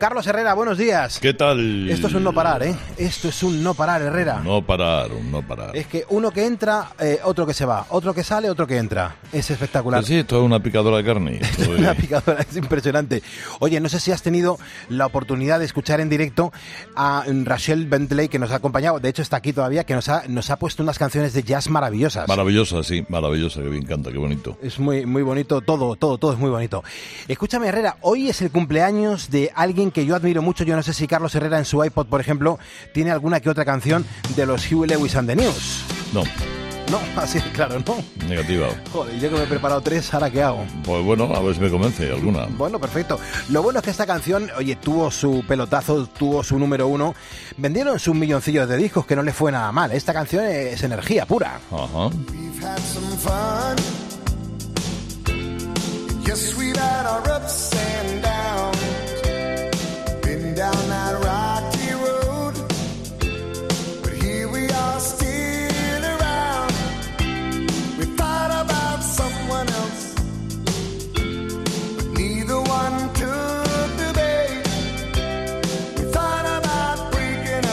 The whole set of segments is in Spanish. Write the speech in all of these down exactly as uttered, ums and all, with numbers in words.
Carlos Herrera, buenos días. ¿Qué tal? Esto es un no parar, ¿eh? Esto es un no parar, Herrera. No parar, un no parar. Es que uno que entra, eh, otro que se va, otro que sale, otro que entra. Es espectacular. Pues sí, esto es una picadora de carne. Es una picadora, es impresionante. Oye, no sé si has tenido la oportunidad de escuchar en directo a Rachel Bentley, que nos ha acompañado, de hecho está aquí todavía, que nos ha, nos ha puesto unas canciones de jazz maravillosas. Maravillosa, sí, maravillosa, que me encanta, qué bonito. Es muy, muy bonito, todo, todo, todo es muy bonito. Escúchame, Herrera, hoy es el cumpleaños de alguien que yo admiro mucho. Yo no sé si Carlos Herrera en su iPod, por ejemplo, tiene alguna que otra canción de los Huey Lewis and the News. No. No, así es claro, ¿no? Negativa. Joder, yo que me he preparado tres, ¿ahora qué hago? Pues bueno, a ver si me convence alguna. Bueno, perfecto. Lo bueno es que esta canción, oye, tuvo su pelotazo, tuvo su número uno. Vendieron sus milloncillos de discos, que no le fue nada mal. Esta canción es energía pura. Ajá. We've had some fun. Yes, we've had our ups and downs. Been down that rocky road, but here we are still around. We thought about someone else, but neither one took the bait. We thought about breaking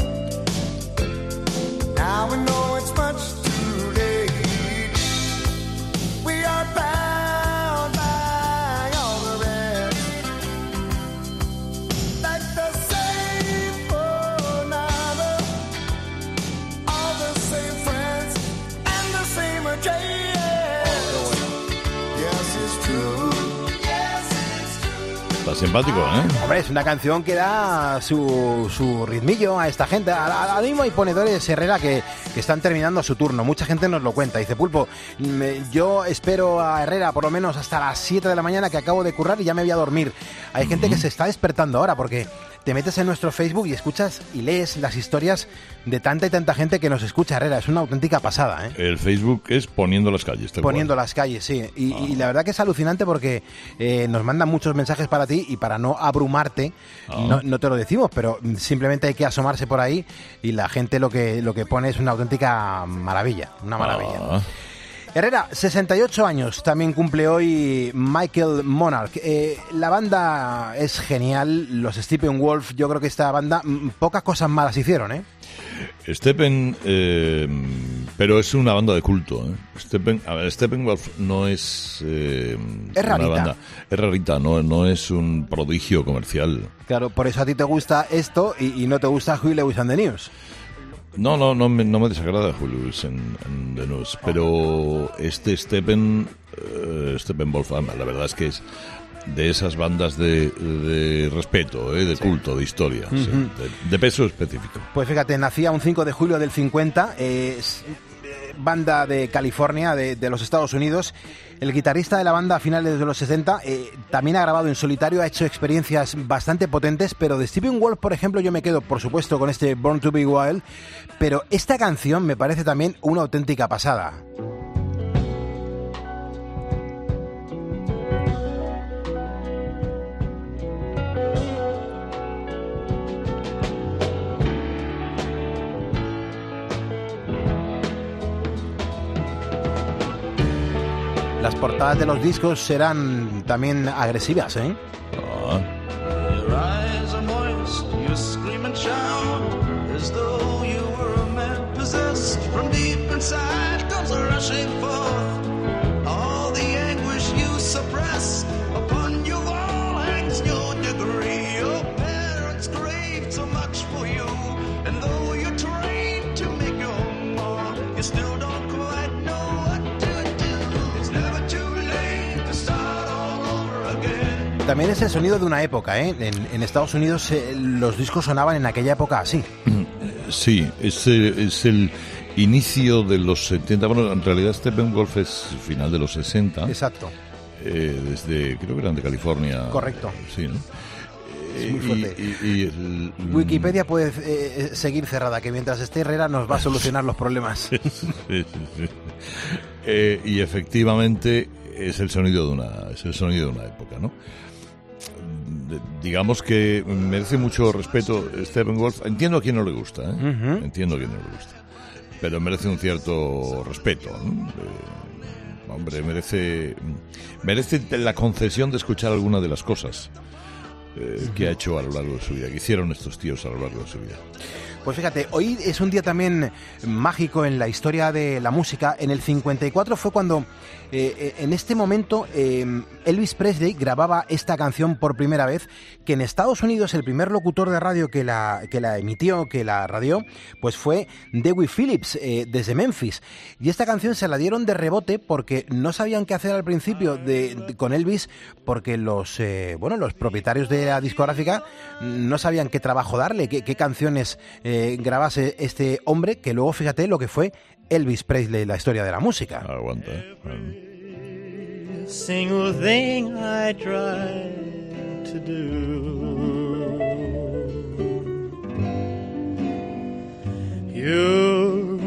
up, now we know it's much too late. We are bound by all the rest, like the same phone number, all the same friends, and the same address. Yes, it's true. Yes, it's true. Está simpático, ¿eh? Hombre, es una canción que da su, su ritmillo a esta gente. Ahora mismo hay ponedores, Herrera, que, que están terminando su turno. Mucha gente nos lo cuenta. Dice, Pulpo, me, yo espero a Herrera por lo menos hasta las siete de la mañana, que acabo de currar y ya me voy a dormir. Hay uh-huh. gente que se está despertando ahora porque te metes en nuestro Facebook y escuchas y lees las historias de tanta y tanta gente que nos escucha, Herrera. Es una auténtica pasada, ¿eh? El Facebook es Poniendo las Calles. Poniendo cual. las calles, sí. Y, Ah. y la verdad que es alucinante porque eh, nos mandan muchos mensajes para ti y para no abrumarte, Ah. no, no te lo decimos, pero simplemente hay que asomarse por ahí y la gente lo que, lo que pone es una auténtica maravilla, una maravilla. Ah. Herrera, sesenta y ocho años, también cumple hoy Michael Monarch. Eh, la banda es genial, los Steppenwolf, yo creo que esta banda, m, pocas cosas malas hicieron, ¿eh? Steppen, eh, pero es una banda de culto, ¿eh? Steppen, a ver, Steppenwolf no es eh, Es una rarita. banda, es rarita, no, no es un prodigio comercial. Claro, por eso a ti te gusta esto y, y no te gusta Huey Lewis and the News. No, no, no me, no me desagrada Julio Luis en, en The News, pero este Steppen, uh, Steppenwolf, la verdad es que es de esas bandas de, de respeto, ¿eh? de sí. culto, de historia, uh-huh. sí, de, de peso específico. Pues fíjate, nacía un cinco de julio del cincuenta, eh, es, eh, banda de California, de, de los Estados Unidos. El guitarrista de la banda a finales de los sesenta eh, también ha grabado en solitario, ha hecho experiencias bastante potentes, pero de Steppenwolf, por ejemplo, yo me quedo, por supuesto, con este Born to be Wild, pero esta canción me parece también una auténtica pasada. Las portadas de los discos serán también agresivas, ¿eh? Ah. Your eyes are moist, you scream and shout as though you were a man possessed. From deep inside comes a rushing forth all the anguish you suppress. Upon your wall hangs your degree. Your parents craved so much for you, and though you're trained to make your mark, you still don't quite know what to do. It's never too late to start all over again. También es el sonido de una época, ¿eh? En, en Estados Unidos eh, los discos sonaban en aquella época así. Sí, es, es el inicio de los setenta. Bueno, en realidad Steppenwolf es final de los sesenta. Exacto. Eh, desde, creo que eran de California. Correcto. Sí, ¿no? Es muy fuerte. Y, y, y el, Wikipedia puede eh, seguir cerrada, que mientras esté Herrera nos va a solucionar los problemas. Sí, sí, sí. Eh, y efectivamente es el sonido de una, es el sonido de una época, ¿no? Digamos que merece mucho respeto Steppenwolf. Entiendo a quien no le gusta, ¿eh? Uh-huh. Entiendo a quien no le gusta, pero merece un cierto respeto, ¿no? Eh, hombre, merece merece la concesión de escuchar alguna de las cosas. eh, que ha hecho a lo largo de su vida, que hicieron estos tíos a lo largo de su vida. Pues fíjate, hoy es un día también mágico en la historia de la música. En el cincuenta y cuatro fue cuando, eh, en este momento, eh, Elvis Presley grababa esta canción por primera vez, que en Estados Unidos el primer locutor de radio que la, que la emitió, que la radió, pues fue Dewey Phillips, eh, desde Memphis. Y esta canción se la dieron de rebote porque no sabían qué hacer al principio de, de, con Elvis, porque los, eh, bueno, los propietarios de la discográfica no sabían qué trabajo darle, qué, qué canciones eh, grabase este hombre, que luego fíjate lo que fue Elvis Presley, la historia de la música. Aguanta. Single thing I tried to do, you're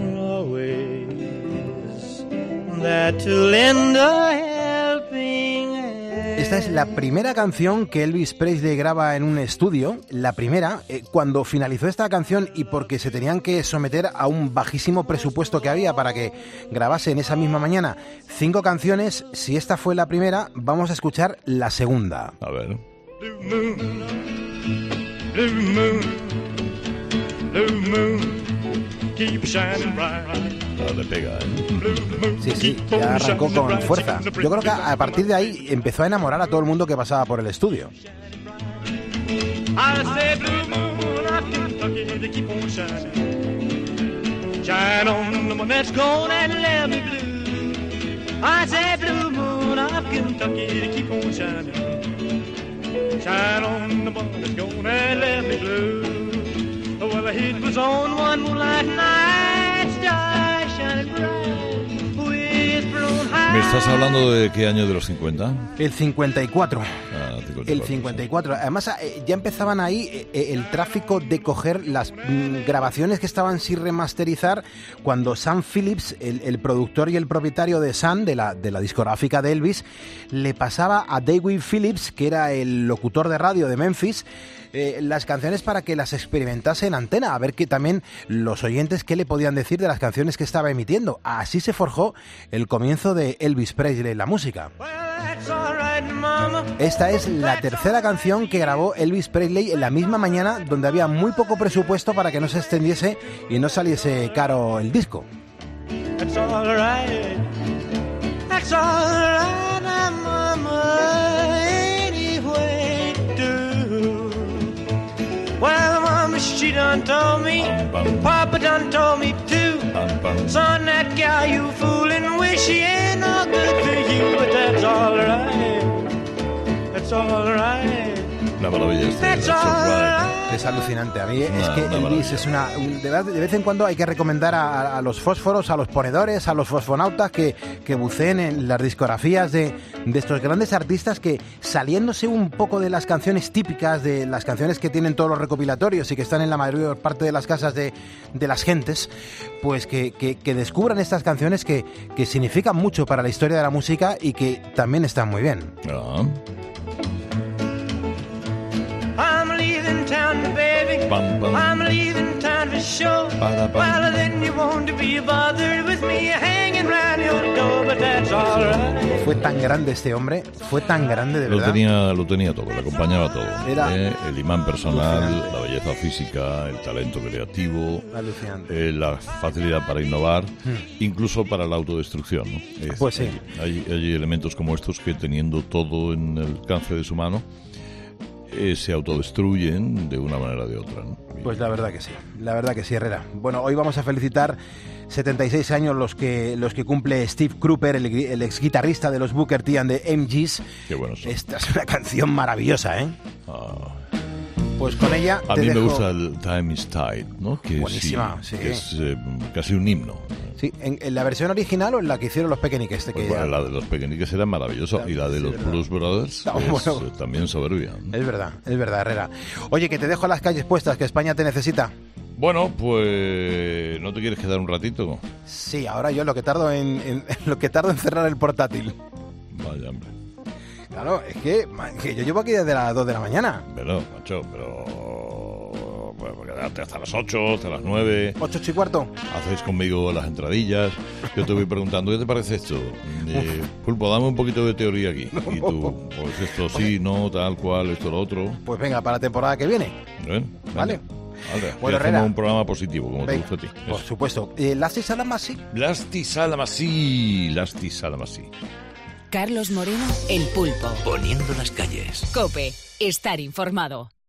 always there to lend a helping hand. Esta es la primera canción que Elvis Presley graba en un estudio, la primera, eh, cuando finalizó esta canción y porque se tenían que someter a un bajísimo presupuesto que había para que grabase en esa misma mañana cinco canciones. Si esta fue la primera, vamos a escuchar la segunda. A ver. Blue moon, blue moon, blue moon, keep shining bright. No, le pega, ¿eh? Sí, sí, ya arrancó con fuerza. Yo creo que a partir de ahí empezó a enamorar a todo el mundo que pasaba por el estudio. I say blue moon of Kentucky to keep on shining. Shine on the one that's gone and let me blue. I say blue moon of Kentucky to keep on shining. Shine on the one that's gone and let me blue. Well, the heat was on one moonlight night, stars shining bright, with blown high. ¿Me estás hablando de qué año de los cincuenta? El cincuenta y cuatro. Ah, cincuenta y cuatro, El cincuenta y cuatro. sí. Además, eh, ya empezaban ahí eh, el tráfico de coger las mm, grabaciones que estaban sin remasterizar cuando Sam Phillips, el, el productor y el propietario de Sun, de la, de la discográfica de Elvis, le pasaba a Dewey Phillips, que era el locutor de radio de Memphis, eh, las canciones para que las experimentase en antena, a ver que también los oyentes qué le podían decir de las canciones que estaba emitiendo. Así se forjó el comienzo de Elvis Presley en la música. Esta es la tercera canción que grabó Elvis Presley en la misma mañana, donde había muy poco presupuesto para que no se extendiese y no saliese caro el disco. That's all right. That's all right, mama, anyway do. Well, mama, she done told me, papa done told me too. Son, that gal you foolin' with, she ain't no good to you, but that's all right. That's all right. Una maravilla este. That's That's all all right. right. Es alucinante. A mí es Una- que una Elvis maravilla. es una... un- de, verdad, de vez en cuando hay que recomendar a, a los fósforos, a los ponedores, a los fosfonautas que, que buceen en las discografías de, de estos grandes artistas que, saliéndose un poco de las canciones típicas, de las canciones que tienen todos los recopilatorios y que están en la mayor parte de las casas de, de las gentes, pues que, que, que descubran estas canciones que, que significan mucho para la historia de la música y que también están muy bien. Ah, I'm leaving town, baby. Pam, pam. I'm leaving town for sure. Para, pam. Well, then you won't be bothered with me hanging round your door, but that's all right. Fue tan grande este hombre, fue tan grande de Lo verdad. tenía, lo tenía todo, le acompañaba todo. Era ¿eh? El imán personal, alucinante. la belleza física, el talento creativo, Alucinante. eh, la facilidad para innovar, incluso para la autodestrucción, ¿no? Es- Pues sí. Hay, hay elementos como estos que, teniendo todo en el alcance de su mano, eh, se autodestruyen de una manera o de otra, ¿no? Y- Pues la verdad que sí, la verdad que sí, Herrera. Bueno, hoy vamos a felicitar setenta y seis años los que los que cumple Steve Cropper, el, el ex guitarrista de los Booker T and the M Gs. Qué buenos son. Esta es una canción maravillosa, ¿eh? Ah. Pues con ella A te mí me dejo- gusta el Time is Tide, ¿no? Que, Buenísima, sí, sí. que es eh, casi un himno. Sí, ¿en, en la versión original o en la que hicieron los Pequeñiques? Este Pues que bueno, ya- la de los pequeñiques era maravillosa y la de Sí, los verdad. Blues Brothers No, es bueno. eh, también soberbia. ¿no? Es verdad, es verdad, Herrera. Oye, que te dejo las calles puestas, que España te necesita. Bueno, pues ¿no te quieres quedar un ratito? Sí, ahora yo lo que tardo en, en- lo que tardo en cerrar el portátil. Vaya, hombre. Claro, es que, ma- que yo llevo aquí desde las dos de la mañana. Pero, macho, pero pues, quedarte hasta las ocho, hasta las nueve. ¿Ocho, ocho y cuarto? Hacéis conmigo las entradillas. Yo te voy preguntando, ¿qué te parece esto? Eh, Pulpo, dame un poquito de teoría aquí. Y tú, pues esto sí, no, tal cual, esto, lo otro. Pues venga, para la temporada que viene. ¿Eh? Vale. Vale, Bueno, hacemos Herrera. un programa positivo, como Venga, te gusta a ti. por Eso. supuesto. Eh, ¿Lasti Salamassi? Lasti Salamassi, Lasti Salamassi. Carlos Moreno, El Pulpo. Poniendo las calles. COPE. Estar informado.